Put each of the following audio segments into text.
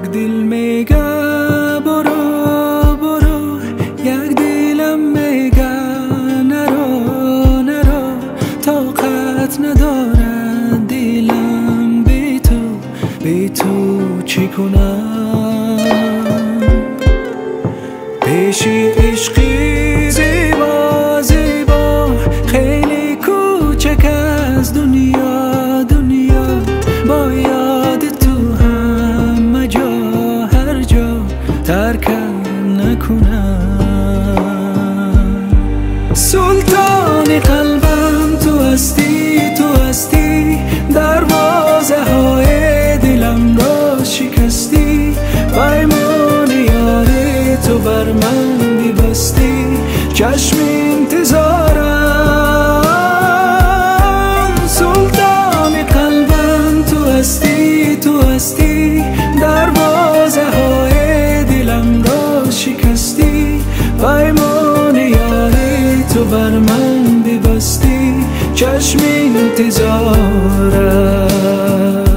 دل میگه برو برو، یک دلم میگه نرو نرو. طاقت نداره دلم بی تو چی کنم؟ پیشی عشقی زیبا زیبا، خیلی کوچک از دنیا دنیا. باید تو همه جا هر جا ترک نکنم. سلطان قلبم تو هستی، تو هستی. دروازه های دلم را شکستی، پیمان یاری تو بر من ببستی. چشم انتظارم، سلطان قلبم تو هستی، تو هستی. دروازه های دلم را شکستی، پیمان یاری تو بر من ببستی. چشم انتظارم.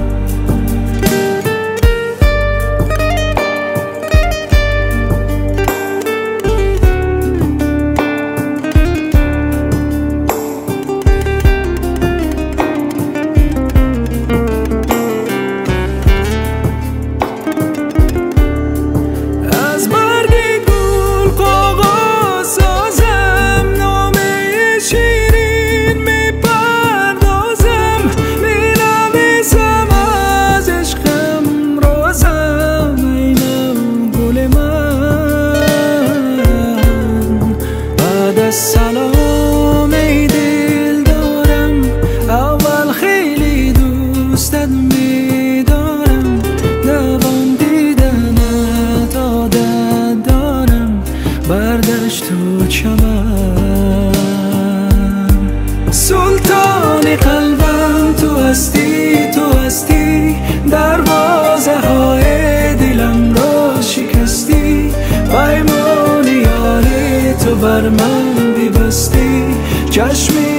سلام ای دل دارم، اول خیلی دوستت میدارم. دوام دیدنت عادت دارم، برداشت تو چمن. سلطان قلبم تو هستی، تو هستی. دروازه های دلم را شکستی، پیمان یاری تو بر من ببستی. چشم